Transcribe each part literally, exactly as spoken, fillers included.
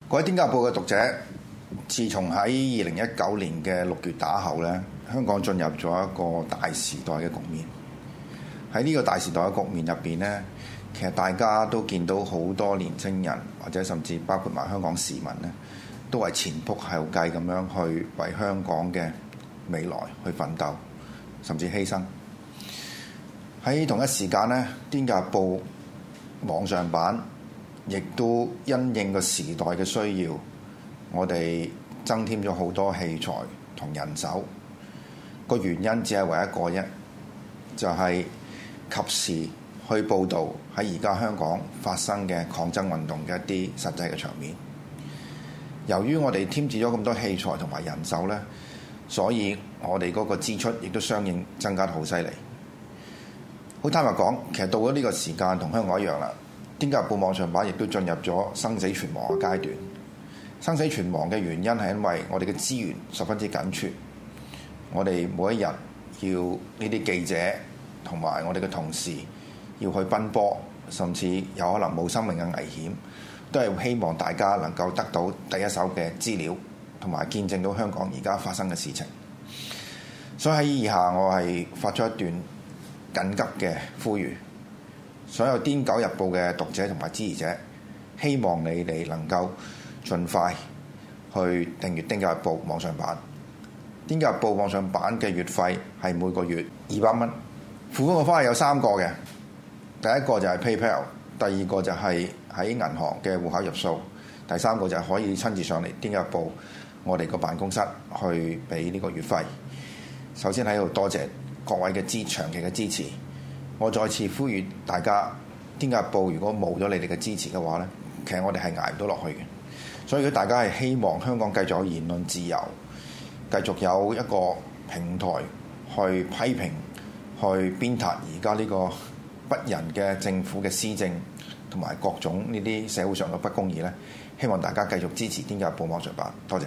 各位《癲狗日報》嘅讀者，自從喺二零一九年嘅六月打後咧，香港進入咗一個大時代嘅局面。喺呢個大時代嘅局面入邊咧，其實大家都見到好多年青人，或者甚至包括埋香港市民咧，都係前仆後繼咁樣去為香港嘅未來去奮鬥，甚至犧牲。喺同一時間咧，《癲狗日報》網上版亦都因應個時代嘅需要，我哋增添咗好多器材同人手。個原因只係為一個啫，就係及時去報導喺而家香港發生嘅抗爭運動嘅一啲實際嘅場面。由於我哋添置咗咁多器材同埋人手咧，所以我哋嗰個支出亦都相應增加得好犀利。好坦白講，其實到咗呢個時間同香港一樣啦。《癲狗日報》網上版亦都進入咗生死存亡嘅階段。生死存亡嘅原因係因為我哋嘅資源十分之緊缺，我哋每一日要呢啲記者同埋我哋嘅同事要去奔波，甚至有可能冇生命嘅危險，都係希望大家能夠得到第一手嘅資料，同埋見證到香港而家發生嘅事情。所以喺以下我係發出一段緊急嘅呼籲。所有《癲狗日報》嘅讀者同埋支持者，希望你哋能夠盡快去訂閱《癲狗日報》網上版。《癲狗日報》網上版嘅月費係每個月二百蚊。付款嘅方法有三個嘅，第一個就係 PayPal， 第二個就係喺銀行嘅戶口入數，第三個就係可以親自上嚟《癲狗日報》我哋個辦公室去俾呢個月費。首先喺度多謝各位嘅支長期嘅支持。我再次呼籲大家，《癲狗日報》如果冇咗你哋嘅支持嘅話咧，其實我哋係捱唔到落去嘅。所以如果大家係希望香港繼續有言論自由，繼續有一個平台去批評、去鞭撻而家呢個不仁嘅政府嘅施政，同埋各種呢啲社會上嘅不公義咧，希望大家繼續支持《癲狗日報》網上版。多謝。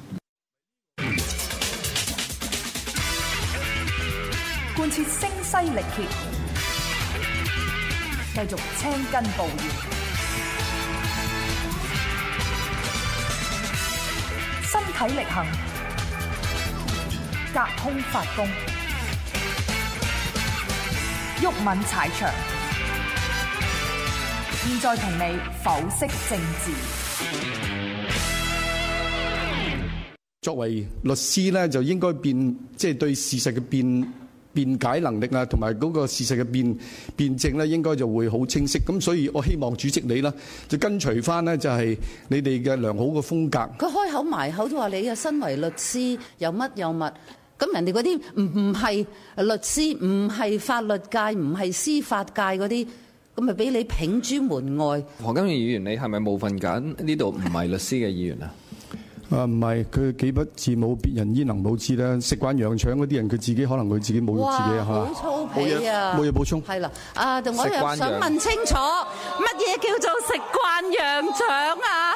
貫徹聲嘶力竭，繼續青筋暴現，身體力行，隔空發功，毓民踩場。現在同你剖析政治。 作為律師咧，就應該辯，即係對事實嘅辯辯解能力啊，同埋嗰個事實嘅辯辯證咧，應該就會好清晰。咁所以我希望主席你啦，就跟隨翻呢，就係你哋嘅良好嘅風格。 佢開口埋口都話你啊，身為律師又乜又乜，咁人哋嗰啲唔唔係律師，唔係法律界，唔係司法界嗰啲，咁咪俾你摒諸門外。 何君堯議員，你係咪冒犯緊呢度唔係律師嘅議員啊？ 啊，唔係，佢幾不自侮，別人焉能冇之咧？食慣羊腸嗰啲人，佢自己可能佢自己侮辱自己啊！ 好粗鄙啊！ 冇嘢補充。 係啦，啊，我又想問清楚，乜嘢叫做食慣羊腸啊？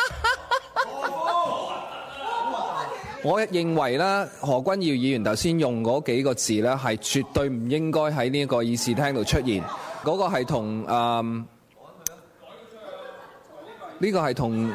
我認為咧，何君堯議員頭先用嗰幾個字咧，係絕對唔應該喺呢個議事廳度出現。嗰個係同誒呢個係同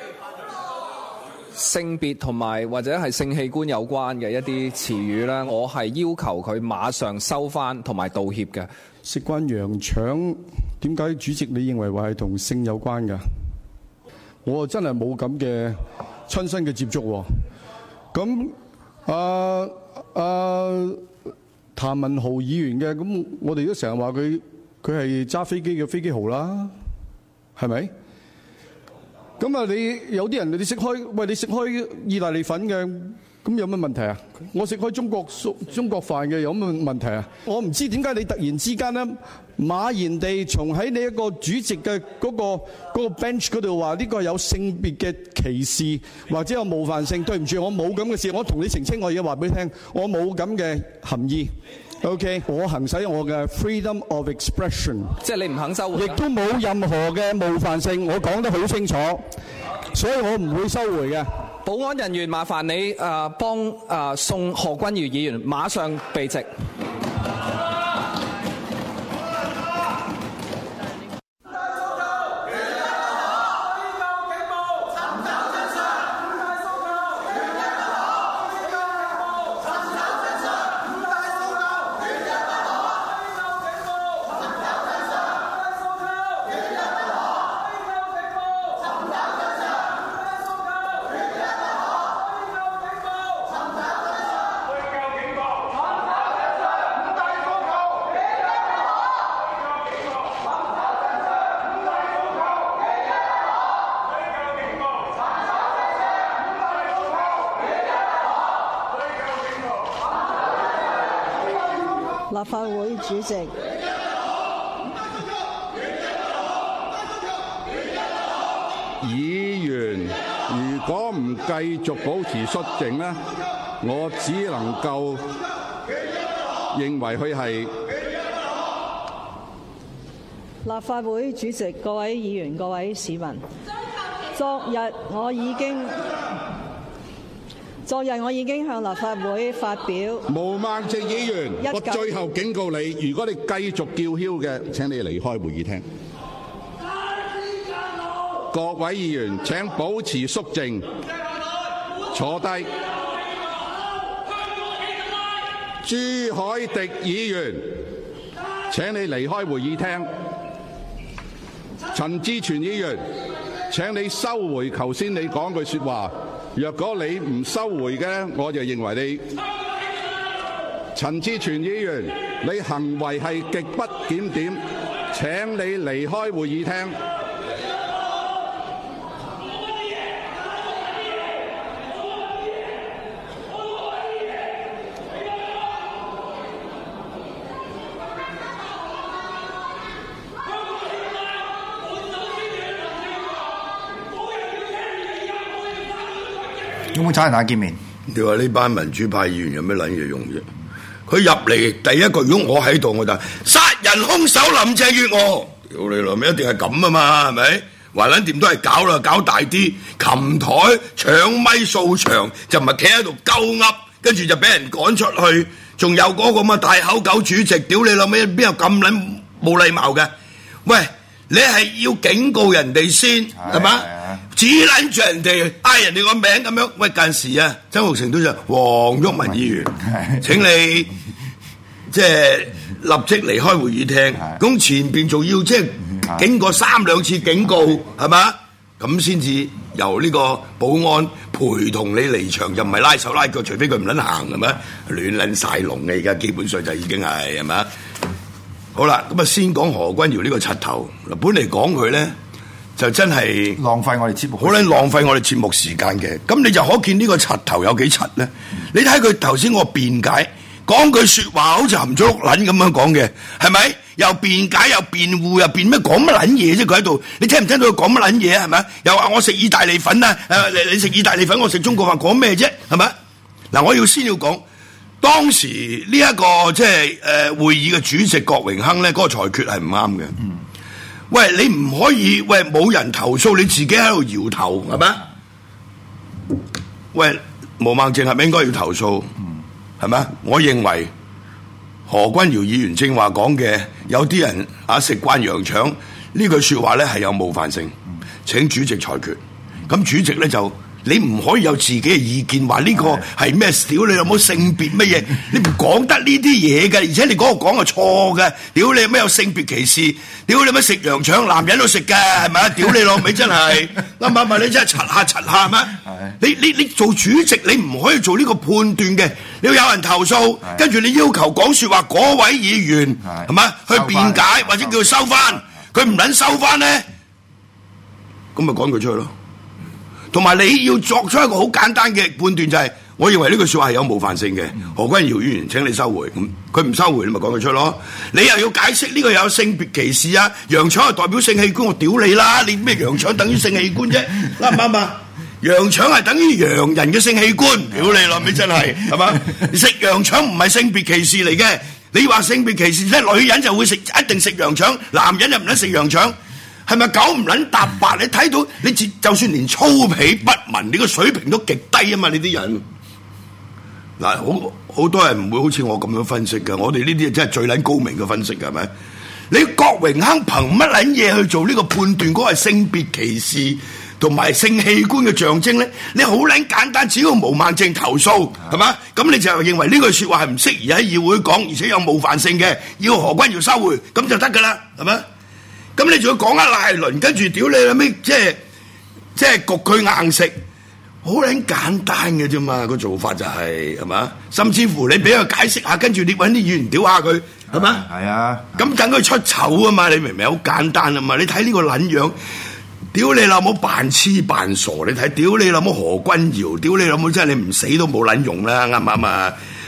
性別同埋或者係性器官有關嘅一啲詞語咧，我係要求佢馬上收翻同埋道歉嘅。 食慣羊腸，點解主席你認為話係同性有關㗎？我真係冇咁嘅親身嘅接觸喎。咁啊啊譚文豪議員嘅，咁我哋都成日話佢佢係揸飛機嘅飛機豪啦，係咪？咁啊！你有啲人你食開，喂，你食開意大利粉嘅，咁有乜問題啊？我食開中國中國飯嘅，有乜問題啊？我唔知點解你突然之間咧，馬然地從喺你一個主席嘅嗰個嗰個 bench 嗰度話呢個有性別嘅歧視或者有冒犯性。對唔住，我冇咁嘅事。我同你澄清，我而家話俾你聽，我冇咁嘅含義。OK， 我行使我嘅 freedom of expression， 即係你唔肯收回， 亦都冇任何嘅冒犯性，我講得好清楚，所以我唔會收回嘅。 保安人員，麻煩你誒幫誒送何君堯議員馬上避席。 立法會主席。 議員如果唔繼續保持肅靜呢，我只能夠認為佢係立法會主席。各位議員、各位市民，昨日我已經昨日我已經向立法會發表。 毛孟靜議員，我最後警告你，如果你繼續叫囂嘅，請你離開會議廳。各位議員請保持肅靜，坐低。朱凱廸議員，請你離開會議廳。陳志全議員，請你收回頭先你講句說話。若果你唔收回嘅，我就認為你。陳志全議員，你行為係極不檢點，請你離開會議廳。 有冇差人眼見面？ 你話呢班民主派議員有咩撚嘢用啫？佢入嚟第一個，如果我喺度，我就殺人兇手林鄭月娥。屌你老味，一定係咁啊嘛，係咪？話撚掂都係搞啦，搞大啲，擒台搶咪掃場，就唔係企喺度鳩噏，跟住就俾人趕出去。仲有嗰個咁嘅大口狗主席，屌你老味，邊有咁撚冇禮貌嘅？喂，你係要警告人哋先，係嘛？指撚住人哋嗌人哋個名咁樣，喂，近時啊，曾鈺成都就黃毓民議員，請你即係立即離開會議廳。咁前邊仲要即係經過三兩次警告，係嘛？咁先至由呢個保安陪同你離場，就唔係拉手拉腳，除非佢唔撚行，係咪？亂撚晒龍嘅，而家基本上就已經係係嘛？好啦，咁啊先講何君堯呢個柒頭嗱，本嚟講佢咧。就真係浪費我哋節目， 好撚浪費我哋節目時間嘅。咁你就可見呢個柒頭有幾柒咧？你睇佢頭先我辯解，講句説話好似含咗碌撚咁樣講嘅，係咪？又辯解又辯護又辯咩？講乜撚嘢啫？佢喺度，你聽唔聽到佢講乜撚嘢？係咪？又話我食意大利粉啊！誒，你你食意大利粉，我食中國飯，講咩啫？係咪？嗱，我要先要講當時呢、這、一個即係誒會議嘅主席郭榮鏗咧，嗰、那個裁決係唔啱嘅。嗯。喂，你唔可以喂冇人投訴，你自己喺度搖頭係咪？喂，毛孟靜係咪應該要投訴？係咪？我認為何君堯議員正話講嘅，有啲人啊食慣羊腸呢句説話咧係有冒犯性，請主席裁決。咁主席咧就。你唔可以有自己嘅意見，話呢個係咩？屌你有冇性別乜嘢？你唔講得呢啲嘢嘅，而且你嗰個講係錯嘅。屌你有咩有性別歧視？屌你有咩食羊腸？男人都食嘅係咪啊？屌你老味真係啱唔啱？你真係柒下柒下係咪？你你你做主席，你唔可以做呢個判斷嘅。你要有人投訴，跟住你要求講説話嗰位議員係咪去辯解，或者叫佢收翻，佢唔撚收翻咧，咁咪趕佢出去咯。同埋你要作出一個好簡單嘅判斷，就係、是、我認為呢句説話係有冒犯性嘅。何君堯議員請你收回，咁佢唔收回，你咪講佢出咯。你又要解釋呢個有性別歧視啊？羊腸係代表性器官，我屌你啦！你咩羊腸等於性器官啫？啱唔啱啊？羊腸係等於洋人嘅性器官，屌你啦！你真係係嘛？食羊腸唔係性別歧視嚟嘅。你話性別歧視咧，女人就會食，一定食羊腸，男人就唔得食羊腸。係咪九唔撚搭八？你睇到你就算連粗鄙不文，你個水平都極低啊嘛！你啲人嗱，好好多人唔會好似我咁樣分析嘅。我哋呢啲真係最撚高明嘅分析嘅，係咪？你郭榮鏗憑乜撚嘢去做呢個判斷？嗰個係性別歧視同埋性器官嘅象徵咧？你好撚簡單，只要毛孟靜投訴係嘛？咁你就認為呢句説話係唔適宜喺議會講，而且有冒犯性嘅，要何君堯收回，咁就得㗎啦，係咪？咁你仲要講一賴輪，跟住屌你啦咩？即係即係焗佢硬食，好撚簡單嘅啫嘛！個做法就係係嘛？甚至乎你俾佢解釋下，跟住你揾啲議員屌下佢，係嘛？ 係啊！ 咁等佢出醜啊嘛！你明唔明？好簡單啊嘛！你睇呢個撚樣，屌你老母扮痴扮傻！你睇屌你老母何君堯，屌你老母真係你唔死都冇撚用啦！啱唔啱啊？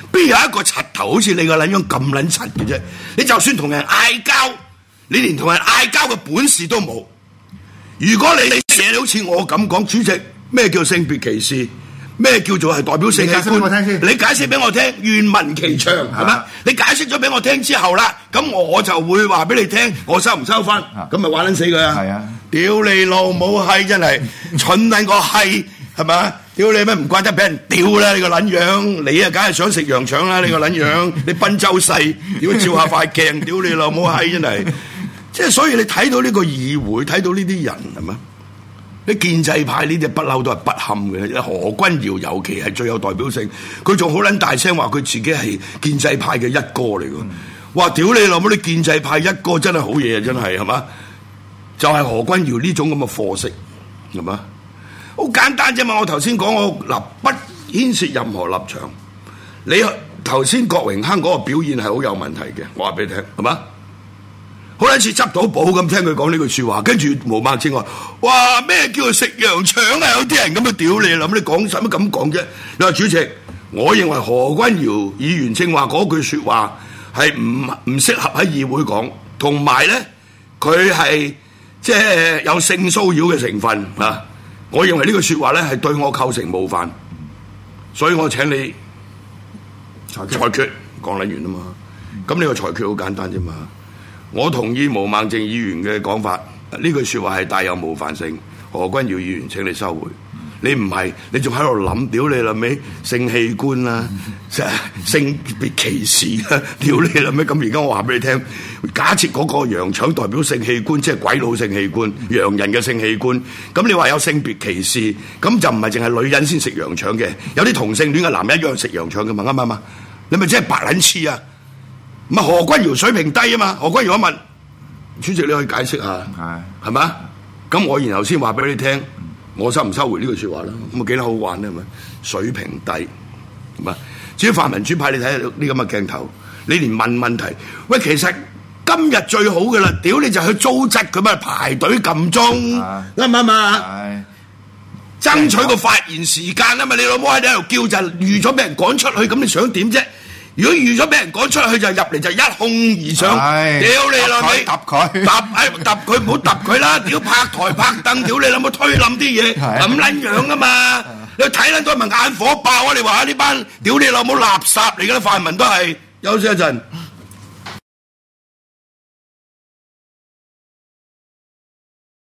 邊有一個柒頭好似你個撚樣咁撚柒嘅啫？你就算同人嗌交，你連同人嗌交嘅本事都冇。如果你你寫好似我咁講，主席咩叫性別歧視？咩叫做係代表性器官？你解釋俾我聽，願聞其詳係嘛？你解釋咗俾我聽之後啦，咁我就會話俾你聽，我收唔收翻？咁咪玩撚死佢啊！係啊！屌你老母閪，真係蠢撚個閪係嘛？屌你咩唔怪得俾人屌啦！你個撚樣，你啊梗係想食羊腸啦！你個撚樣，你賓州細，屌照下塊鏡，屌你老母閪真係，即係所以你睇到呢個議會，睇到呢啲人係嘛？啲建制派呢啲不嬲都係不堪嘅，何君堯尤其係最有代表性，佢仲好撚大聲話佢自己係建制派嘅一哥嚟㗎，哇！屌你老母，你建制派一哥真係好嘢啊，真係係嘛？就係、是、何君堯呢種咁嘅貨色係嘛？好簡單啫嘛！我頭先講我嗱不牽涉任何立場，你頭先郭榮鏗嗰個表現係好有問題嘅，我話俾你聽係嘛？好似執到寶咁，聽佢講呢句説話，跟住毛孟靜話：哇，咩叫做食羊腸啊？有啲人咁樣屌你，諗你講使乜咁講啫？你話主席，我認為何君堯議員正話嗰句説話係唔唔適合喺議會講，同埋咧佢係即係有性騷擾嘅成分啊！我認為呢句説話咧係對我構成冒犯，所以我請你裁決，裁決講得完啊嘛。咁呢個裁決好簡單啫嘛。我同意毛孟靜議員嘅講法，呢句説話係帶有冒犯性。何君堯議員請你收回。你唔係，你仲喺度諗屌你啦咩性器官啦、性別歧視啦，屌你啦咩？咁而家我話俾你聽，假設嗰個羊腸代表性器官，即係鬼佬性器官、洋人嘅性器官，咁你話有性別歧視，咁就唔係淨係女人先食羊腸嘅，有啲同性戀嘅男人一樣食羊腸嘅嘛，啱唔啱啊？你咪真係白撚黐啊！唔係何君堯水平低啊嘛，何君堯一問主席，你可以解釋下係係嘛？咁我然後先話俾你聽，我收唔收回呢句説話啦？咁啊幾得好玩咧係咪？水平低係嘛？至於泛民主派，你睇下呢咁嘅鏡頭，你連問問題，喂，其實今日最好嘅啦，屌你就去糟質佢咪排隊撳鐘，啱唔啱啊？爭取個發言時間啊嘛！你老母喺度叫就預咗俾人趕出去，咁你想點啫？如果預咗俾人趕出去就入嚟就一哄而上，屌你老味，揼佢，揼哎揼佢，唔好揼佢啦！屌拍台拍凳，屌你老母推冧啲嘢，咁撚樣噶嘛！你睇撚到咪眼火爆啊！你話呢班屌你老母垃圾嚟噶啦，泛民都係休息一陣。